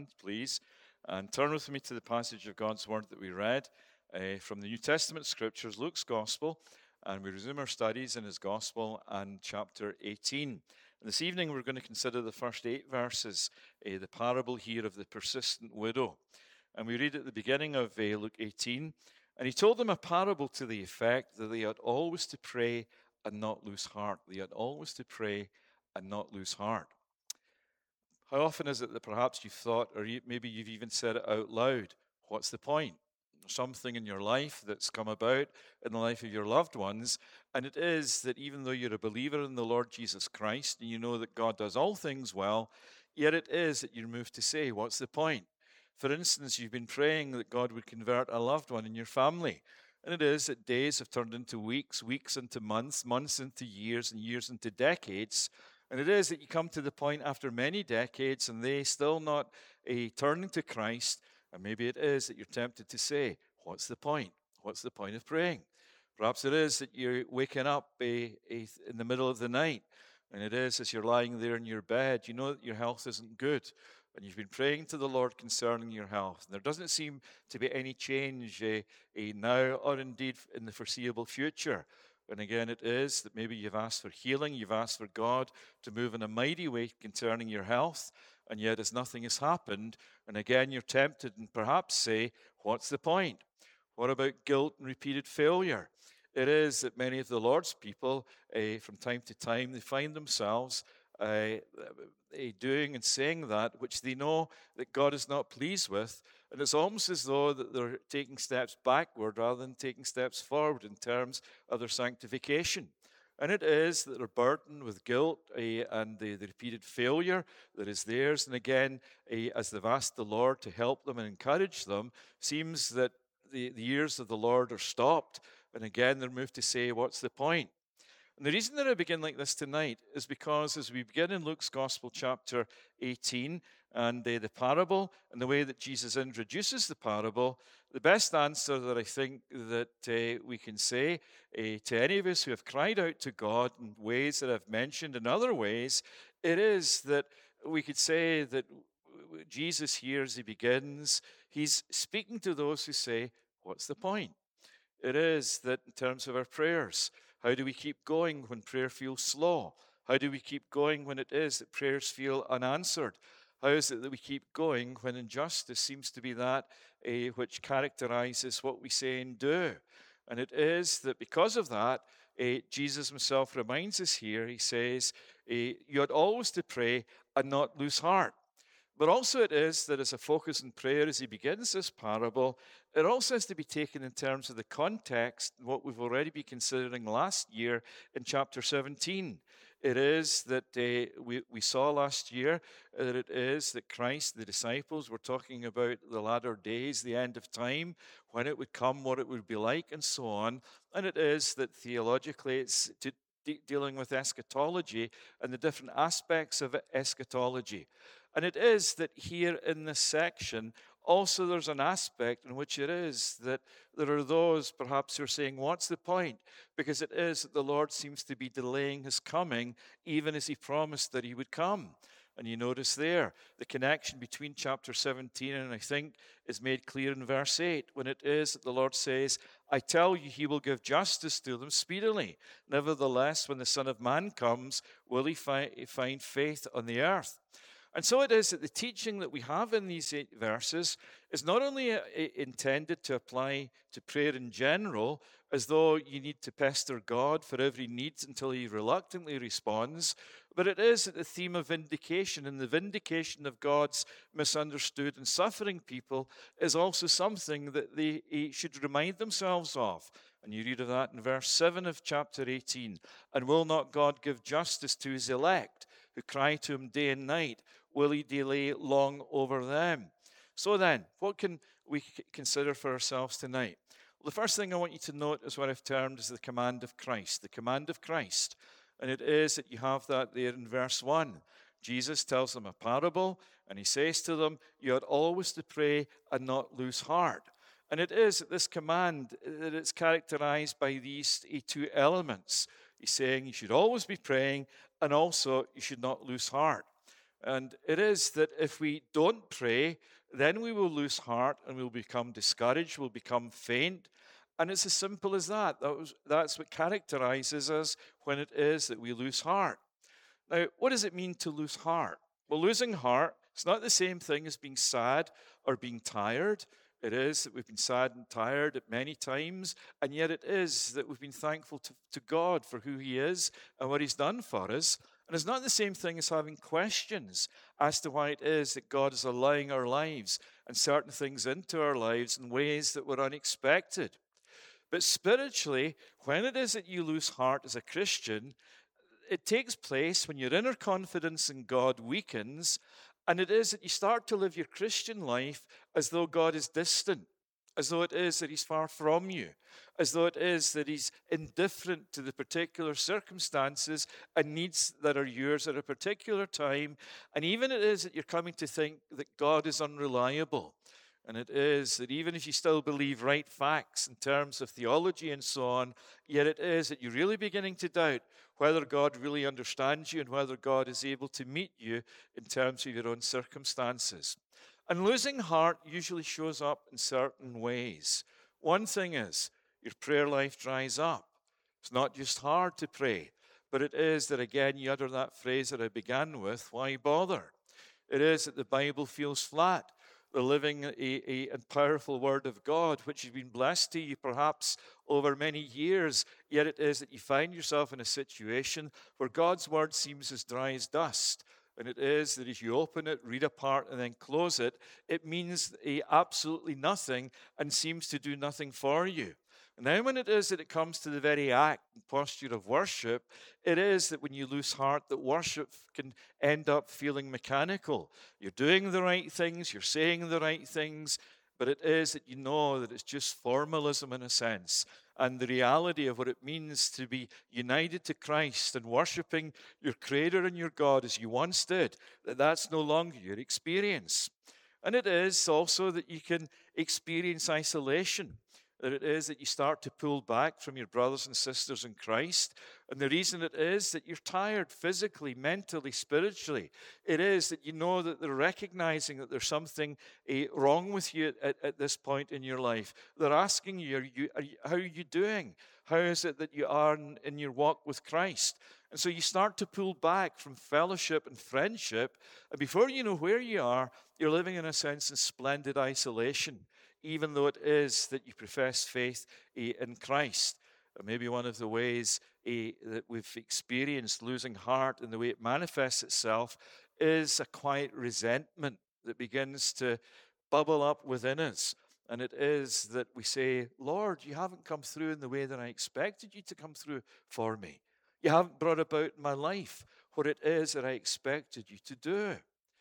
stand, please, and turn with me to the passage of God's Word that we read from the New Testament Scriptures, Luke's Gospel, and we resume our studies in his Gospel and chapter 18. And this evening we're going to consider the first 8 verses, the parable here of the persistent widow. And we read at the beginning of Luke 18, and he told them a parable to the effect that they ought always to pray and not lose heart. They ought always to pray and not lose heart. How often is it that perhaps you've thought, or maybe you've even said it out loud, what's the point? Something in your life that's come about in the life of your loved ones, and it is that even though you're a believer in the Lord Jesus Christ, and you know that God does all things well, yet it is that you're moved to say, what's the point? For instance, you've been praying that God would convert a loved one in your family, and it is that days have turned into weeks, weeks into months, months into years, and years into decades. And it is that you come to the point after many decades and they still not turning to Christ. And maybe it is that you're tempted to say, what's the point? What's the point of praying? Perhaps it is that you're waking up in the middle of the night. And it is as you're lying there in your bed, you know that your health isn't good. And you've been praying to the Lord concerning your health. And there doesn't seem to be any change now or indeed in the foreseeable future. And again, it is that maybe you've asked for healing, you've asked for God to move in a mighty way concerning your health, and yet as nothing has happened, and again you're tempted and perhaps say, what's the point? What about guilt and repeated failure? It is that many of the Lord's people, from time to time, they find themselves doing and saying that which they know that God is not pleased with. And it's almost as though that they're taking steps backward rather than taking steps forward in terms of their sanctification. And it is that they're burdened with guilt and the repeated failure that is theirs. And again, as they've asked the Lord to help them and encourage them, seems that the years of the Lord are stopped. And again, they're moved to say, what's the point? And the reason that I begin like this tonight is because as we begin in Luke's Gospel chapter 18 and the parable and the way that Jesus introduces the parable, the best answer that I think that we can say to any of us who have cried out to God in ways that I've mentioned in other ways, it is that we could say that Jesus here as he begins, he's speaking to those who say, what's the point? It is that in terms of our prayers, how do we keep going when prayer feels slow? How do we keep going when it is that prayers feel unanswered? How is it that we keep going when injustice seems to be that which characterizes what we say and do? And it is that because of that, Jesus himself reminds us here, he says, you ought always to pray and not lose heart. But also it is that as a focus in prayer, as he begins this parable, it also has to be taken in terms of the context, what we've already been considering last year in chapter 17. It is that we saw last year that it is that Christ, the disciples, were talking about the latter days, the end of time, when it would come, what it would be like, and so on. And it is that theologically it's dealing with eschatology and the different aspects of eschatology. And it is that here in this section, also there's an aspect in which it is that there are those perhaps who are saying, what's the point? Because it is that the Lord seems to be delaying his coming, even as he promised that he would come. And you notice there, the connection between chapter 17 and I think is made clear in verse 8, when it is that the Lord says, I tell you, he will give justice to them speedily. Nevertheless, when the Son of Man comes, will he find faith on the earth? And so it is that the teaching that we have in these 8 verses is not only intended to apply to prayer in general, as though you need to pester God for every need until he reluctantly responds, but it is that the theme of vindication and the vindication of God's misunderstood and suffering people is also something that they should remind themselves of. And you read of that in verse 7 of chapter 18. And will not God give justice to his elect, who cry to him day and night? Will he delay long over them? So then, what can we consider for ourselves tonight? Well, the first thing I want you to note is what I've termed as the command of Christ. The command of Christ. And it is that you have that there in verse 1. Jesus tells them a parable, and he says to them, you ought always to pray and not lose heart. And it is that this command that it's characterized by these 2 elements. He's saying you should always be praying, and also you should not lose heart. And it is that if we don't pray, then we will lose heart and we'll become discouraged, we'll become faint. And it's as simple as that. That's what characterizes us when it is that we lose heart. Now, what does it mean to lose heart? Well, losing heart is not the same thing as being sad or being tired. It is that we've been sad and tired at many times, and yet it is that we've been thankful to God for who He is and what He's done for us. And it's not the same thing as having questions as to why it is that God is allowing our lives and certain things into our lives in ways that were unexpected. But spiritually, when it is that you lose heart as a Christian, it takes place when your inner confidence in God weakens, and it is that you start to live your Christian life as though God is distant, as though it is that He's far from you, as though it is that He's indifferent to the particular circumstances and needs that are yours at a particular time. And even it is that you're coming to think that God is unreliable. And it is that even if you still believe right facts in terms of theology and so on, yet it is that you're really beginning to doubt whether God really understands you and whether God is able to meet you in terms of your own circumstances. And losing heart usually shows up in certain ways. One thing is your prayer life dries up. It's not just hard to pray, but it is that again you utter that phrase that I began with, why bother? It is that the Bible feels flat. The living and powerful Word of God, which has been blessed to you perhaps over many years, yet it is that you find yourself in a situation where God's Word seems as dry as dust. And it is that if you open it, read a part, and then close it, it means absolutely nothing and seems to do nothing for you. And then when it is that it comes to the very act and posture of worship, it is that when you lose heart, that worship can end up feeling mechanical. You're doing the right things, you're saying the right things, but it is that you know that it's just formalism in a sense. And the reality of what it means to be united to Christ and worshiping your Creator and your God as you once did, that's no longer your experience. And it is also that you can experience isolation. That it is that you start to pull back from your brothers and sisters in Christ. And the reason it is that you're tired physically, mentally, spiritually. It is that you know that they're recognizing that there's something wrong with you at this point in your life. They're asking you, how are you doing? How is it that you are in your walk with Christ? And so you start to pull back from fellowship and friendship. And before you know where you are, you're living in a sense in splendid isolation, even though it is that you profess faith in Christ. Maybe one of the ways that we've experienced losing heart and the way it manifests itself is a quiet resentment that begins to bubble up within us. And it is that we say, Lord, you haven't come through in the way that I expected you to come through for me. You haven't brought about in my life what it is that I expected you to do.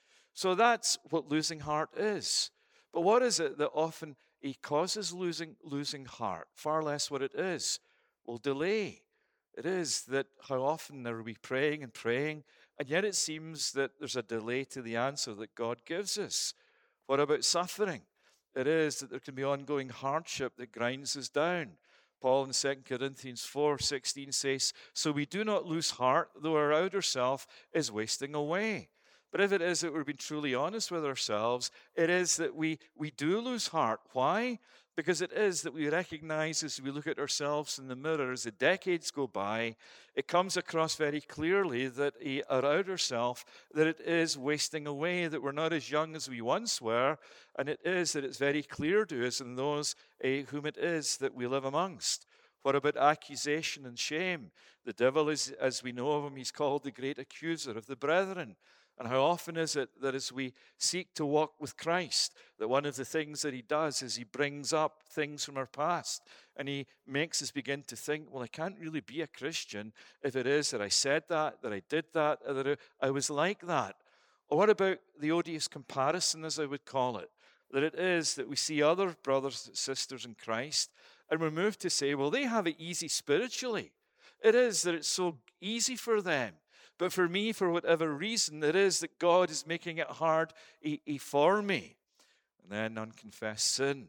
So that's what losing heart is. But what is it that often causes losing heart? Far less what it is. Well, delay. It is that how often are we praying and praying, and yet it seems that there's a delay to the answer that God gives us. What about suffering? It is that there can be ongoing hardship that grinds us down. Paul in 2 Corinthians 4:16 says, so we do not lose heart, though our outer self is wasting away. But if it is that we're being truly honest with ourselves, it is that we do lose heart. Why? Because it is that we recognize as we look at ourselves in the mirror, as the decades go by, it comes across very clearly that our outer self, that it is wasting away, that we're not as young as we once were, and it is that it's very clear to us and those whom it is that we live amongst. What about accusation and shame? The devil is, as we know of him, he's called the great accuser of the brethren. And how often is it that as we seek to walk with Christ, that one of the things that he does is he brings up things from our past and he makes us begin to think, well, I can't really be a Christian if it is that I said that I did that, or that I was like that. Or what about the odious comparison, as I would call it? That it is that we see other brothers and sisters in Christ and we're moved to say, well, they have it easy spiritually. It is that it's so easy for them. But for me, for whatever reason, it is that God is making it hard for me. And then unconfessed sin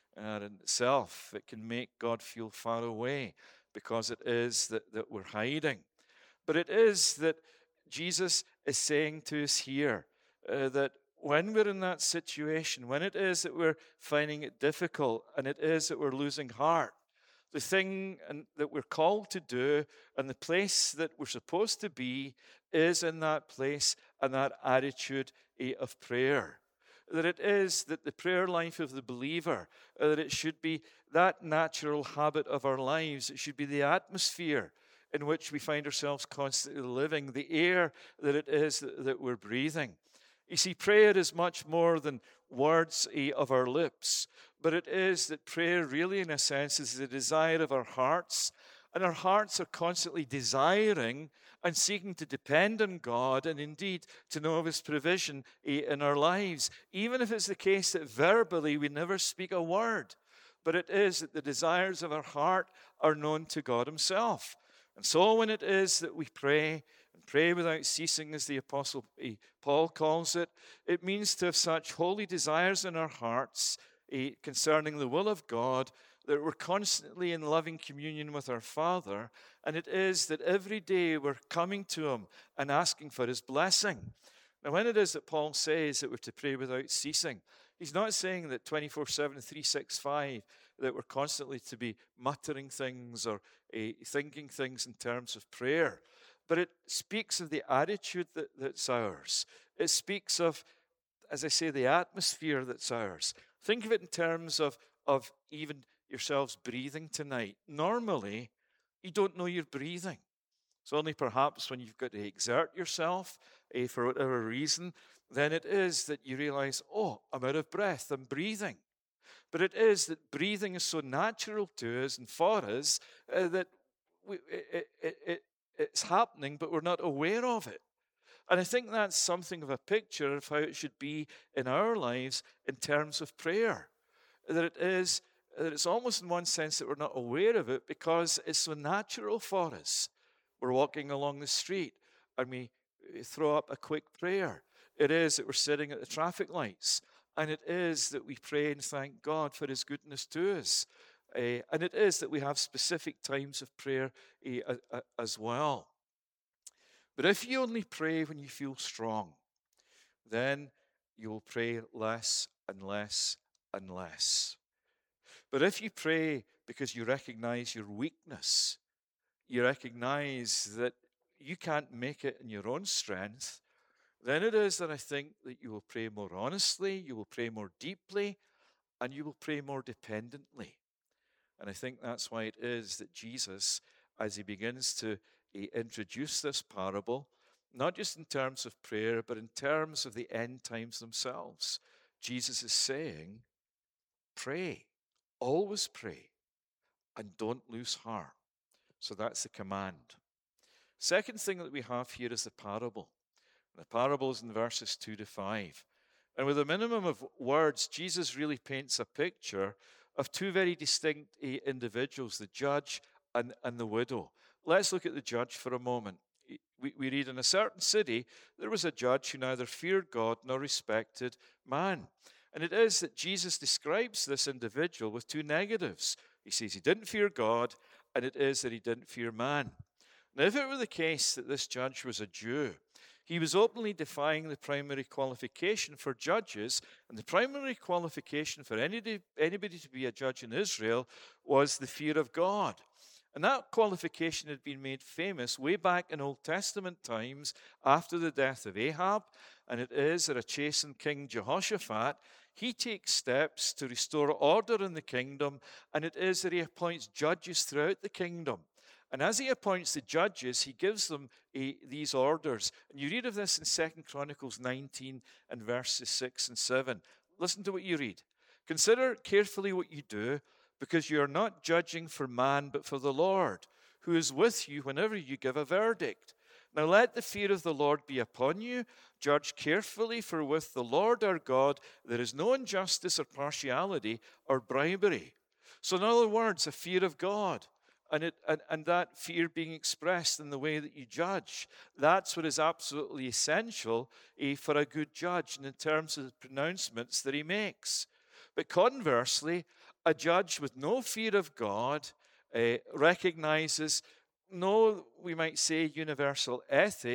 in itself, it can make God feel far away because it is that we're hiding. But it is that Jesus is saying to us here that when we're in that situation, when it is that we're finding it difficult and it is that we're losing heart, the thing that we're called to do and the place that we're supposed to be is in that place and that attitude of prayer. That it is that the prayer life of the believer, that it should be that natural habit of our lives. It should be the atmosphere in which we find ourselves constantly living, the air that it is that we're breathing. You see, prayer is much more than words of our lips, but it is that prayer really, in a sense, is the desire of our hearts, and our hearts are constantly desiring and seeking to depend on God and indeed to know of His provision in our lives, even if it's the case that verbally we never speak a word. But it is that the desires of our heart are known to God Himself. And so when it is that we pray, and pray without ceasing, as the Apostle Paul calls it, it means to have such holy desires in our hearts concerning the will of God, that we're constantly in loving communion with our Father, and it is that every day we're coming to Him and asking for His blessing. Now, when it is that Paul says that we're to pray without ceasing, he's not saying that 24/7, 365, that we're constantly to be muttering things or thinking things in terms of prayer. But it speaks of the attitude that's ours. It speaks of, as I say, the atmosphere that's ours. Think of it in terms of even yourselves breathing tonight. Normally, you don't know you're breathing. It's only perhaps when you've got to exert yourself for whatever reason, then it is that you realize, oh, I'm out of breath, I'm breathing. But it is that breathing is so natural to us and for us that it's happening, but we're not aware of it. And I think that's something of a picture of how it should be in our lives in terms of prayer. That it's almost in one sense that we're not aware of it because it's so natural for us. We're walking along the street and we throw up a quick prayer. It is that we're sitting at the traffic lights, and it is that we pray and thank God for His goodness to us. And it is that we have specific times of prayer as well. But if you only pray when you feel strong, then you will pray less and less and less. But if you pray because you recognize your weakness, you recognize that you can't make it in your own strength, then it is that I think that you will pray more honestly, you will pray more deeply, and you will pray more dependently. And I think that's why it is that Jesus, as He begins to introduce this parable, not just in terms of prayer, but in terms of the end times themselves, Jesus is saying, pray, always pray, and don't lose heart. So that's the command. Second thing that we have here is the parable. The parable is in verses 2-5. And with a minimum of words, Jesus really paints a picture of two very distinct individuals, the judge and the widow. Let's look at the judge for a moment. We read, in a certain city, there was a judge who neither feared God nor respected man. And it is that Jesus describes this individual with two negatives. He says he didn't fear God, and it is that he didn't fear man. Now, if it were the case that this judge was a Jew, he was openly defying the primary qualification for judges, and the primary qualification for anybody to be a judge in Israel was the fear of God. And that qualification had been made famous way back in Old Testament times after the death of Ahab, and it is that a chastened King Jehoshaphat, he takes steps to restore order in the kingdom, and it is that he appoints judges throughout the kingdom. And as he appoints the judges, he gives them these orders. And you read of this in 2 Chronicles 19 and verses 6 and 7. Listen to what you read. Consider carefully what you do, because you are not judging for man, but for the Lord, who is with you whenever you give a verdict. Now let the fear of the Lord be upon you. Judge carefully, for with the Lord our God there is no injustice or partiality or bribery. So in other words, a fear of God. And that fear being expressed in the way that you judge. That's what is absolutely essential for a good judge and in terms of the pronouncements that he makes. But conversely, a judge with no fear of God recognizes no, we might say, universal ethic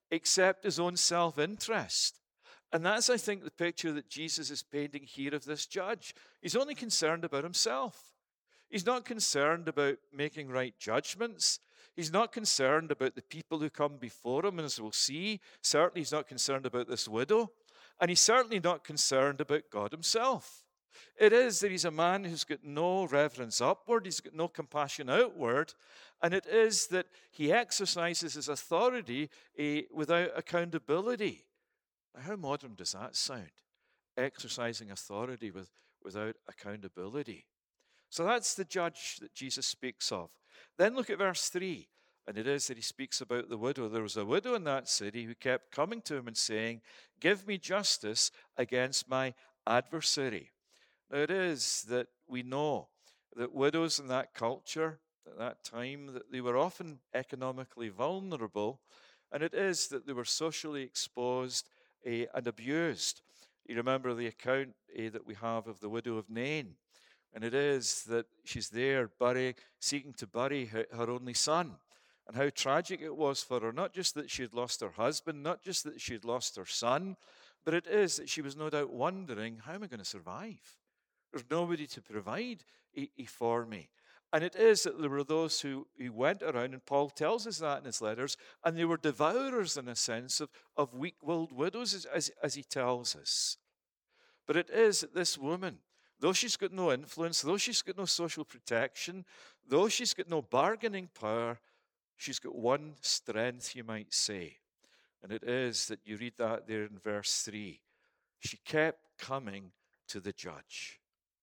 except his own self-interest. And that's, I think, the picture that Jesus is painting here of this judge. He's only concerned about himself. He's not concerned about making right judgments. He's not concerned about the people who come before him, and as we'll see, certainly he's not concerned about this widow, and he's certainly not concerned about God himself. It is that he's a man who's got no reverence upward, he's got no compassion outward, and it is that he exercises his authority without accountability. Now, how modern does that sound? Exercising authority without accountability. So that's the judge that Jesus speaks of. Then look at verse 3, and it is that he speaks about the widow. There was a widow in that city who kept coming to him and saying, "Give me justice against my adversary." Now it is that we know that widows in that culture, at that time, that they were often economically vulnerable, and it is that they were socially exposed and abused. You remember the account that we have of the widow of Nain. And it is that she's there seeking to bury her only son. And how tragic it was for her, not just that she had lost her husband, not just that she had lost her son, but it is that she was no doubt wondering, how am I going to survive? There's nobody to provide for me. And it is that there were those who went around, and Paul tells us that in his letters, and they were devourers in a sense of weak-willed widows, as he tells us. But it is that this woman, though she's got no influence, though she's got no social protection, though she's got no bargaining power, she's got one strength, you might say. And it is that you read that there in verse 3. She kept coming to the judge.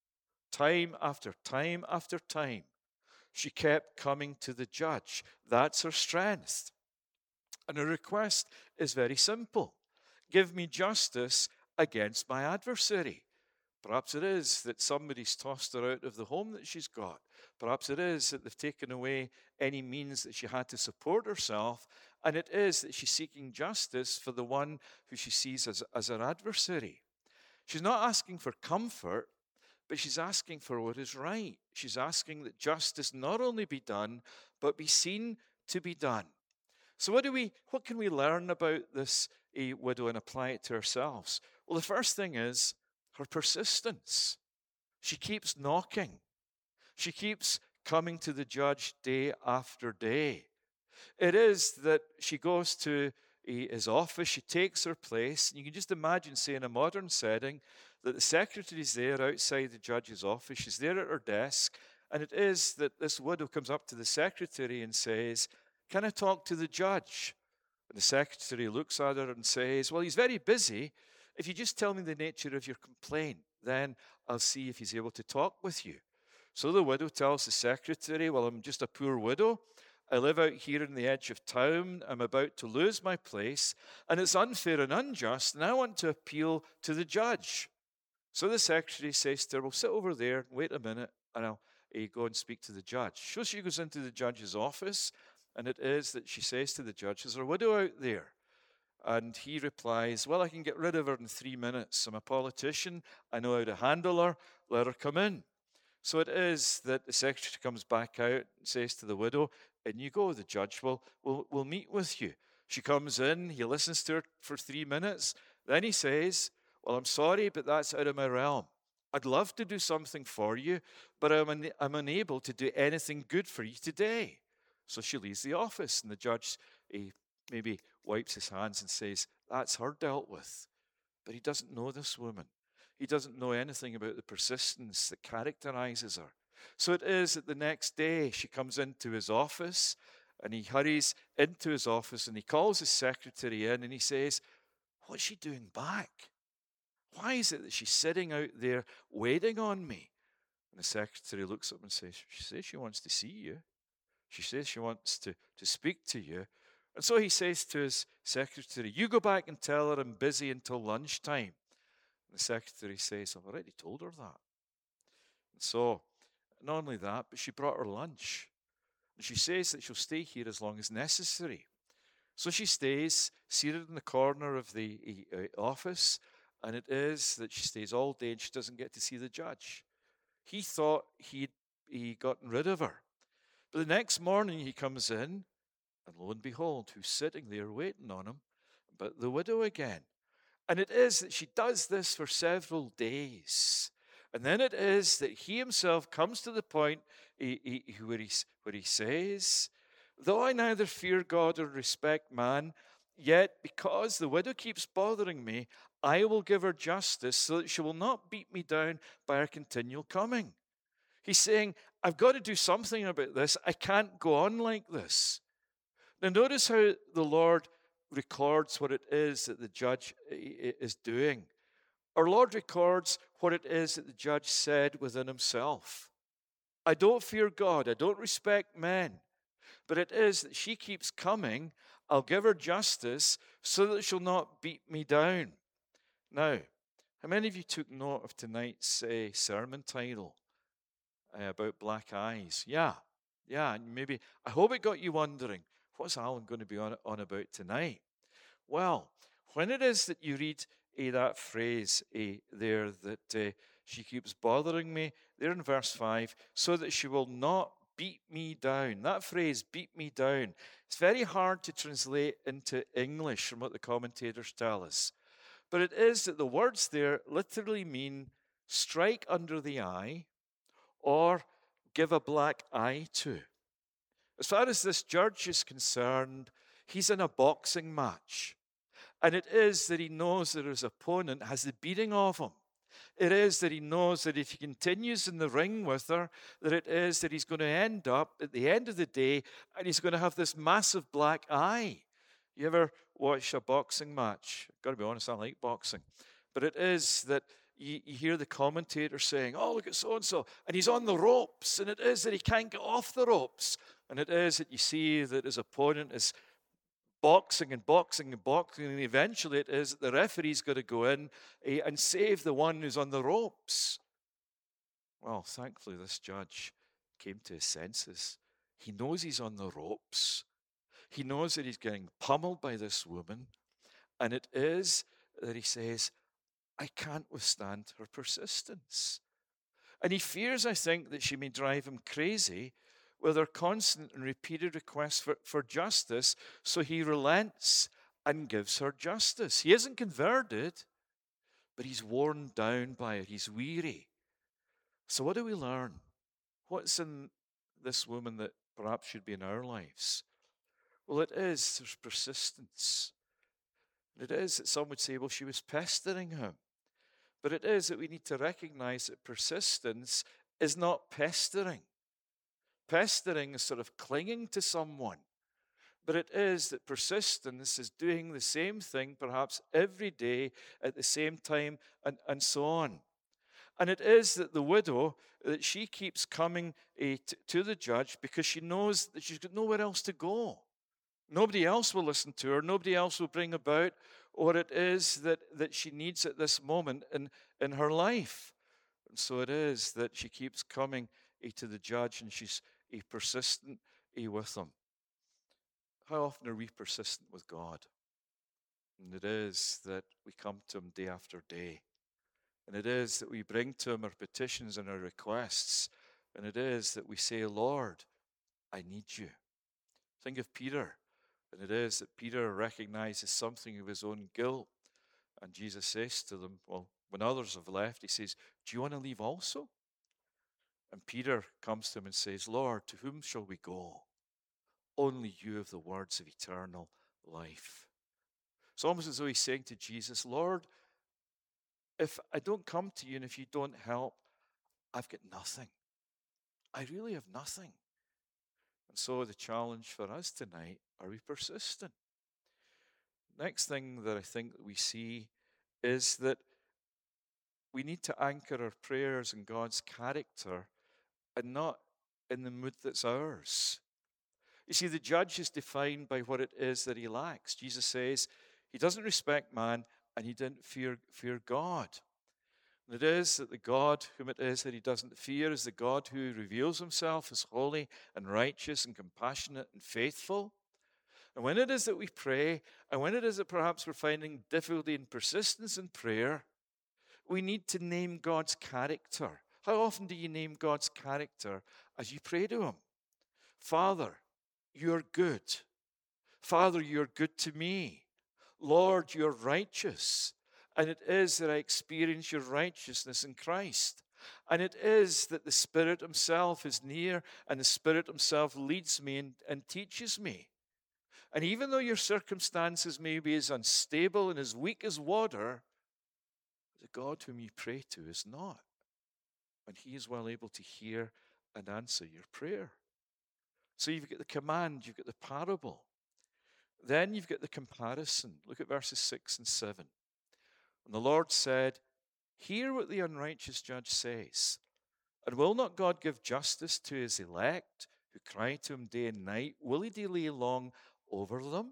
Time after time after time, she kept coming to the judge. That's her strength. And her request is very simple. Give me justice against my adversary. Perhaps it is that somebody's tossed her out of the home that she's got. Perhaps it is that they've taken away any means that she had to support herself. And it is that she's seeking justice for the one who she sees as her adversary. She's not asking for comfort, but she's asking for what is right. She's asking that justice not only be done, but be seen to be done. So what can we learn about this widow and apply it to ourselves? Well, the first thing is her persistence. She keeps knocking. She keeps coming to the judge day after day. It is that she goes to his office, she takes her place. And you can just imagine, say, in a modern setting, that the secretary's there outside the judge's office. She's there at her desk. And it is that this widow comes up to the secretary and says, "Can I talk to the judge?" And the secretary looks at her and says, "Well, he's very busy. If you just tell me the nature of your complaint, then I'll see if he's able to talk with you." So the widow tells the secretary, "Well, I'm just a poor widow. I live out here in the edge of town. I'm about to lose my place, and it's unfair and unjust, and I want to appeal to the judge." So the secretary says to her, "Well, sit over there and wait a minute, and I'll go and speak to the judge." So she goes into the judge's office, and it is that she says to the judge, "Is there a widow out there?" And he replies, "Well, I can get rid of her in 3 minutes. I'm a politician. I know how to handle her. Let her come in." So it is that the secretary comes back out and says to the widow, "In you go, the judge will meet with you." She comes in, he listens to her for 3 minutes. Then he says, "Well, I'm sorry, but that's out of my realm. I'd love to do something for you, but I'm unable to do anything good for you today." So she leaves the office, and the judge maybe wipes his hands and says, "That's her dealt with." But he doesn't know this woman. He doesn't know anything about the persistence that characterizes her. So it is that the next day she comes into his office, and he hurries into his office, and he calls his secretary in, and he says, "What's she doing back? Why is it that she's sitting out there waiting on me?" And the secretary looks up and says, "She says she wants to see you. She says she wants to speak to you." And so he says to his secretary, "You go back and tell her I'm busy until lunchtime." And the secretary says, "I've already told her that." And so, not only that, but she brought her lunch. And she says that she'll stay here as long as necessary. So she stays seated in the corner of the office, and it is that she stays all day and she doesn't get to see the judge. He thought he'd gotten rid of her. But the next morning he comes in, and lo and behold, who's sitting there waiting on him but the widow again. And it is that she does this for several days. And then it is that he himself comes to the point where he says, though I neither fear God or respect man, yet because the widow keeps bothering me, I will give her justice so that she will not beat me down by her continual coming. He's saying, I've got to do something about this. I can't go on like this. Now, notice how the Lord records what it is that the judge is doing. Our Lord records what it is that the judge said within himself. I don't fear God. I don't respect men. But it is that she keeps coming. I'll give her justice so that she'll not beat me down. Now, how many of you took note of tonight's sermon title about black eyes? Yeah. And maybe, I hope it got you wondering, what's Alan going to be on about tonight? Well, when it is that you read that phrase there that she keeps bothering me, there in verse 5, so that she will not beat me down. That phrase, beat me down, it's very hard to translate into English from what the commentators tell us. But it is that the words there literally mean strike under the eye or give a black eye to. As far as this judge is concerned, he's in a boxing match. And it is that he knows that his opponent has the beating of him. It is that he knows that if he continues in the ring with her, that it is that he's going to end up at the end of the day and he's going to have this massive black eye. You ever watch a boxing match? I've got to be honest, I like boxing. But it is that you hear the commentator saying, oh, look at so-and-so, and he's on the ropes, and it is that he can't get off the ropes. And it is that you see that his opponent is boxing, and eventually it is that the referee's got to go in and save the one who's on the ropes. Well, thankfully, this judge came to his senses. He knows he's on the ropes. He knows that he's getting pummeled by this woman. And it is that he says, I can't withstand her persistence. And he fears, I think, that she may drive him crazy with her constant and repeated requests for justice, so he relents and gives her justice. He isn't converted, but he's worn down by it. He's weary. So what do we learn? What's in this woman that perhaps should be in our lives? Well, it is there's persistence. It is that some would say, well, she was pestering him. But it is that we need to recognize that persistence is not pestering. Pestering is sort of clinging to someone. But it is that persistence is doing the same thing perhaps every day at the same time and so on. And it is that the widow, that she keeps coming to the judge because she knows that she's got nowhere else to go. Nobody else will listen to her. Nobody else will bring about what it is that she needs at this moment in her life. And so it is that she keeps coming to the judge, and she's persistent with him. How often are we persistent with God? And it is that we come to him day after day. And it is that we bring to him our petitions and our requests. And it is that we say, Lord, I need you. Think of Peter. And it is that Peter recognizes something of his own guilt. And Jesus says to them, well, when others have left, he says, do you want to leave also? And Peter comes to him and says, Lord, to whom shall we go? Only you have the words of eternal life. It's almost as though he's saying to Jesus, Lord, if I don't come to you and if you don't help, I've got nothing. I really have nothing. And so the challenge for us tonight, are we persistent? Next thing that I think that we see is that we need to anchor our prayers in God's character and not in the mood that's ours. You see, the judge is defined by what it is that he lacks. Jesus says he doesn't respect man and he didn't fear God. And it is that the God whom it is that he doesn't fear is the God who reveals himself as holy and righteous and compassionate and faithful. And when it is that we pray, and when it is that perhaps we're finding difficulty and persistence in prayer, we need to name God's character. How often do you name God's character as you pray to him? Father, you're good. Father, you're good to me. Lord, you're righteous. And it is that I experience your righteousness in Christ. And it is that the Spirit himself is near and the Spirit himself leads me and teaches me. And even though your circumstances may be as unstable and as weak as water, the God whom you pray to is not. And he is well able to hear and answer your prayer. So you've got the command, you've got the parable. Then you've got the comparison. Look at verses 6 and 7. And the Lord said, hear what the unrighteous judge says. And will not God give justice to his elect, who cry to him day and night? Will he delay long over them?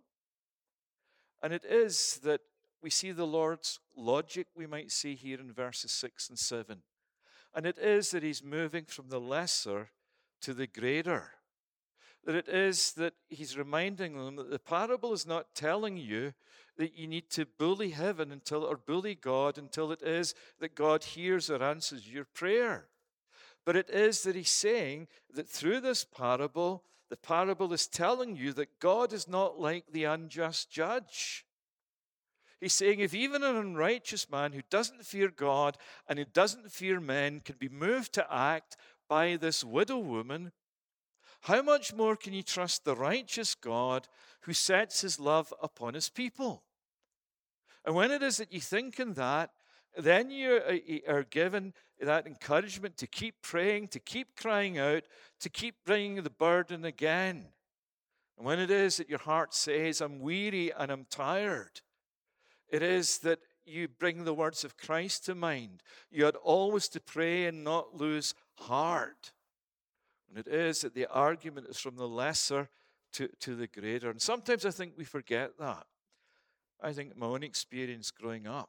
And it is that we see the Lord's logic, we might see here in verses 6 and 7. And it is that he's moving from the lesser to the greater. That it is that he's reminding them that the parable is not telling you that you need to bully heaven or bully God until it is that God hears or answers your prayer. But it is that he's saying that through this parable, the parable is telling you that God is not like the unjust judge. He's saying if even an unrighteous man who doesn't fear God and who doesn't fear men can be moved to act by this widow woman, how much more can you trust the righteous God who sets his love upon his people? And when it is that you think in that, then you are given that encouragement to keep praying, to keep crying out, to keep bringing the burden again. And when it is that your heart says, I'm weary and I'm tired, it is that you bring the words of Christ to mind. You had always to pray and not lose heart. And it is that the argument is from the lesser to the greater. And sometimes I think we forget that. I think my own experience growing up.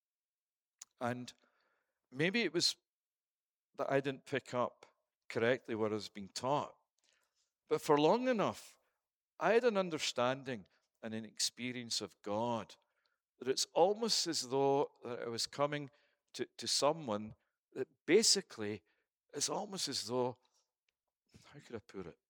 And maybe it was that I didn't pick up correctly what I was being taught. But for long enough, I had an understanding and an experience of God that it's almost as though that I was coming to someone that basically is almost as though, how could I put it?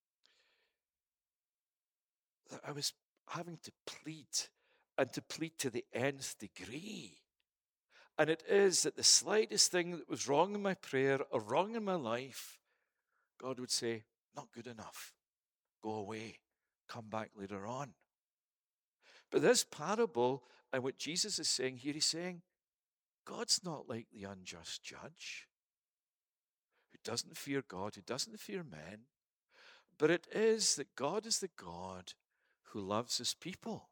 That I was having to plead and to plead to the nth degree. And it is that the slightest thing that was wrong in my prayer or wrong in my life, God would say, not good enough. Go away. Come back later on. But this parable and what Jesus is saying here, he's saying, God's not like the unjust judge who doesn't fear God, who doesn't fear men. But it is that God is the God who loves his people.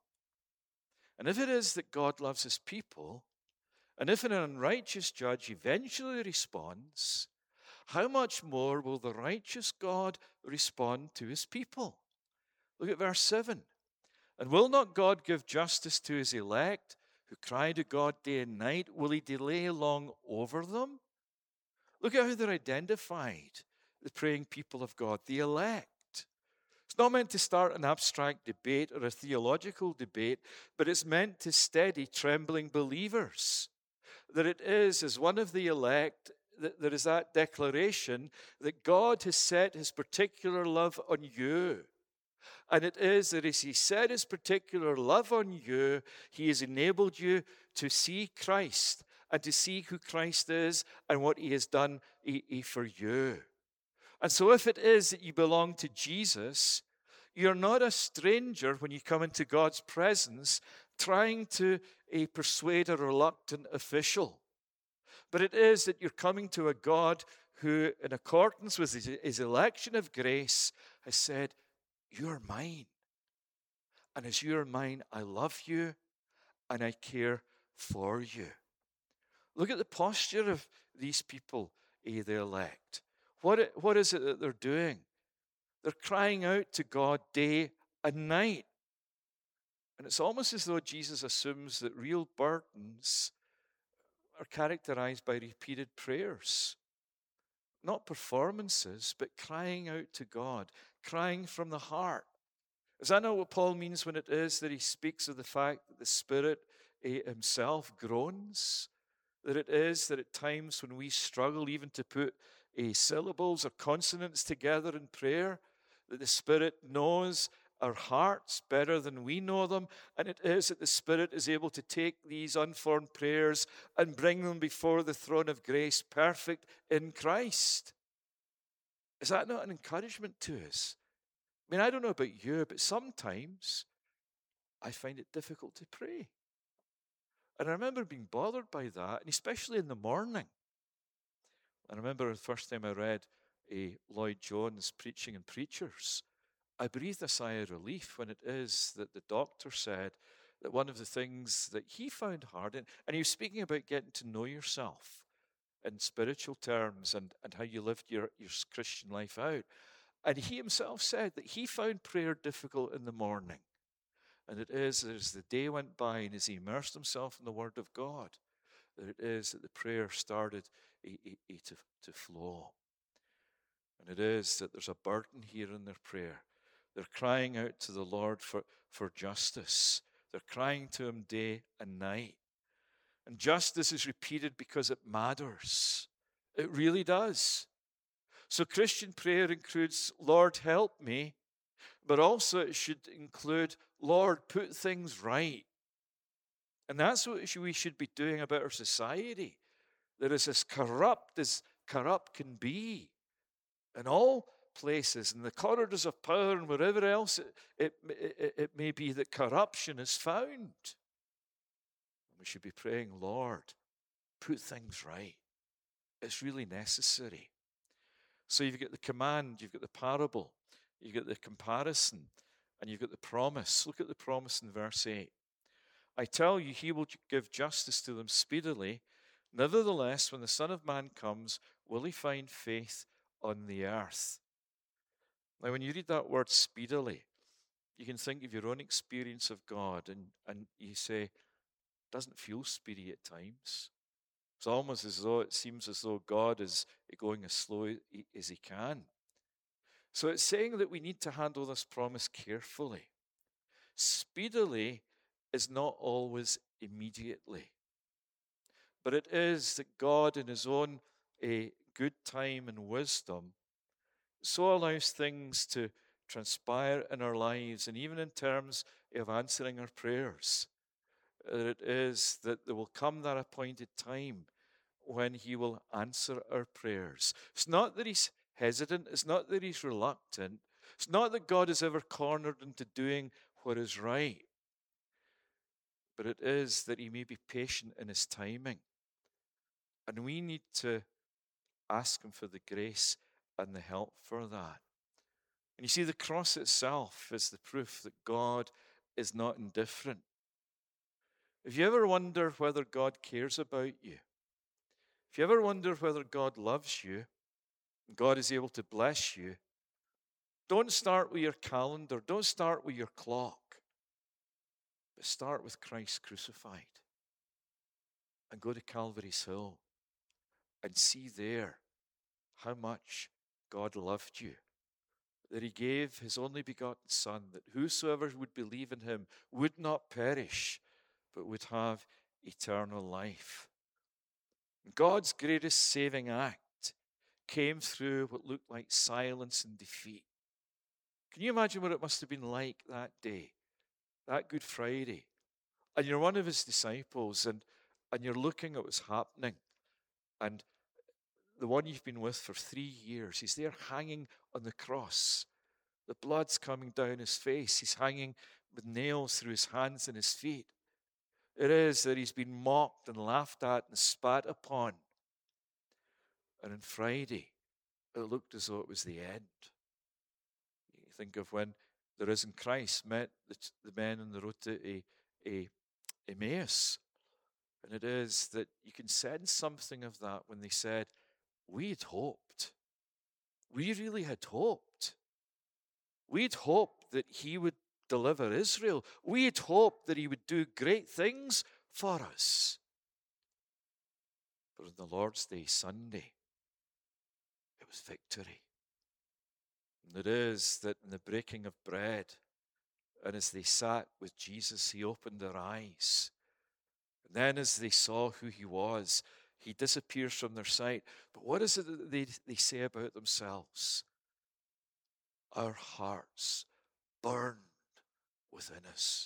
And if it is that God loves his people, and if an unrighteous judge eventually responds, how much more will the righteous God respond to his people? Look at verse 7. And will not God give justice to his elect, who cry to God day and night? Will he delay long over them? Look at how they're identified, the praying people of God, the elect. It's not meant to start an abstract debate or a theological debate, but it's meant to steady trembling believers. That it is, as one of the elect, that there is that declaration that God has set his particular love on you. And it is that as he set his particular love on you, he has enabled you to see Christ and to see who Christ is and what he has done for you. And so if it is that you belong to Jesus, you're not a stranger when you come into God's presence trying to persuade a reluctant official. But it is that you're coming to a God who, in accordance with his election of grace, has said, you're mine. And as you're mine, I love you and I care for you. Look at the posture of these people, the elect. What is it that they're doing? They're crying out to God day and night. And it's almost as though Jesus assumes that real burdens are characterized by repeated prayers. Not performances, but crying out to God, crying from the heart. Is that not what Paul means when it is that he speaks of the fact that the Spirit himself groans? That it is that at times when we struggle even to put syllables or consonants together in prayer, that the Spirit knows our hearts better than we know them. And it is that the Spirit is able to take these unformed prayers and bring them before the throne of grace, perfect in Christ. Is that not an encouragement to us? I mean, I don't know about you, but sometimes I find it difficult to pray. And I remember being bothered by that, and especially in the morning. I remember the first time I read Lloyd Jones preaching in Preachers, I breathed a sigh of relief when it is that the doctor said that one of the things that he found hard, and he was speaking about getting to know yourself in spiritual terms and how you lived your Christian life out. And he himself said that he found prayer difficult in the morning. And it is as the day went by and as he immersed himself in the Word of God, that it is that the prayer started to flow. And it is that there's a burden here in their prayer. They're crying out to the Lord for justice. They're crying to him day and night. And justice is repeated because it matters. It really does. So Christian prayer includes, Lord, help me, but also it should include, Lord, put things right. And that's what we should be doing about our society. That is as corrupt can be in all places, in the corridors of power and wherever else it may be that corruption is found. We should be praying, Lord, put things right. It's really necessary. So you've got the command, you've got the parable, you've got the comparison, and you've got the promise. Look at the promise in verse 8. I tell you, he will give justice to them speedily. Nevertheless, when the Son of Man comes, will he find faith on the earth? Now, when you read that word speedily, you can think of your own experience of God, and you say, it doesn't feel speedy at times. It's almost as though it seems as though God is going as slow as he can. So it's saying that we need to handle this promise carefully. Speedily is not always immediately. But it is that God, in his own good time and wisdom, so allows things to transpire in our lives, and even in terms of answering our prayers. It is that there will come that appointed time when he will answer our prayers. It's not that he's hesitant. It's not that he's reluctant. It's not that God is ever cornered into doing what is right. But it is that he may be patient in his timing. And we need to ask him for the grace and the help for that. And you see, the cross itself is the proof that God is not indifferent. If you ever wonder whether God cares about you, if you ever wonder whether God loves you, and God is able to bless you, don't start with your calendar, don't start with your clock, but start with Christ crucified and go to Calvary's Hill and see there how much God loved you, that he gave his only begotten Son, that whosoever would believe in him would not perish, but would have eternal life. God's greatest saving act came through what looked like silence and defeat. Can you imagine what it must have been like that day, that Good Friday? And you're one of his disciples, and you're looking at what's happening, and the one you've been with for 3 years, he's there hanging on the cross. The blood's coming down his face. He's hanging with nails through his hands and his feet. It is that he's been mocked and laughed at and spat upon. And on Friday, it looked as though it was the end. You think of when the risen Christ met the men on the road to Emmaus. And it is that you can sense something of that when they said, we had hoped. We really had hoped. We'd hoped that he would deliver Israel. We had hoped that he would do great things for us. But on the Lord's Day, Sunday, it was victory. And it is that in the breaking of bread, and as they sat with Jesus, he opened their eyes. And then as they saw who he was, he disappears from their sight. But what is it that they say about themselves? Our hearts burn within us.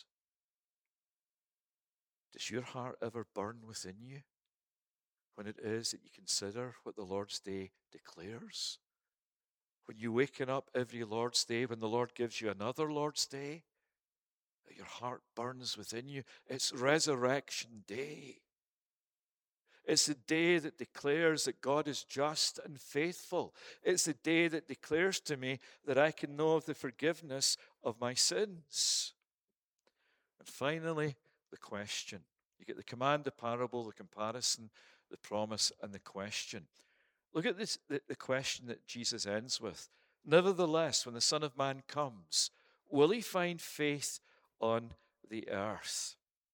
Does your heart ever burn within you when it is that you consider what the Lord's Day declares? When you waken up every Lord's Day, when the Lord gives you another Lord's Day, that your heart burns within you. It's Resurrection Day. It's the day that declares that God is just and faithful. It's the day that declares to me that I can know of the forgiveness of my sins. And finally, the question. You get the command, the parable, the comparison, the promise, and the question. Look at this, the question that Jesus ends with. Nevertheless, when the Son of Man comes, will he find faith on the earth?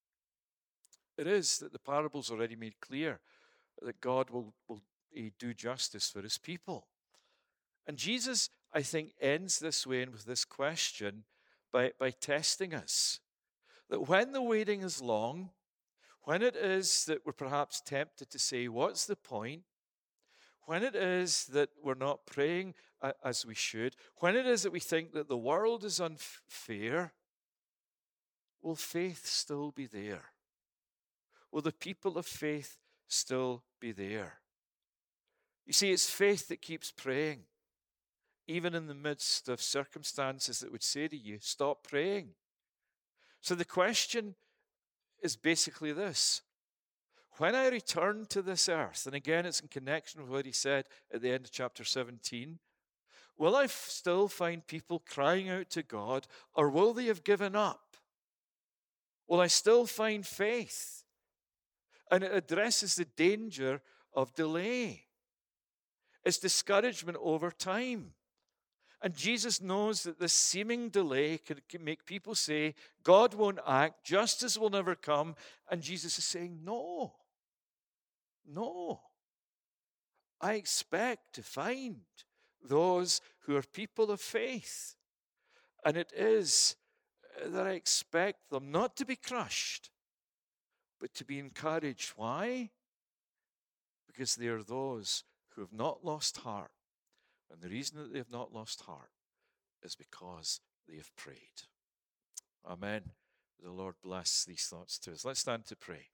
It is that the parable's already made clear that God will do justice for his people. And Jesus, I think, ends this way and with this question by testing us. That when the waiting is long, when it is that we're perhaps tempted to say, what's the point? When it is that we're not praying as we should, when it is that we think that the world is unfair, will faith still be there? Will the people of faith still be there? You see, it's faith that keeps praying, even in the midst of circumstances that would say to you, stop praying. So the question is basically this. When I return to this earth, and again it's in connection with what he said at the end of chapter 17, will I still find people crying out to God, or will they have given up? Will I still find faith? And it addresses the danger of delay. It's discouragement over time. And Jesus knows that this seeming delay can make people say, God won't act, justice will never come. And Jesus is saying, no. I expect to find those who are people of faith. And it is that I expect them not to be crushed, but to be encouraged. Why? Because they are those who have not lost heart. And the reason that they have not lost heart is because they have prayed. Amen. The Lord bless these thoughts to us. Let's stand to pray.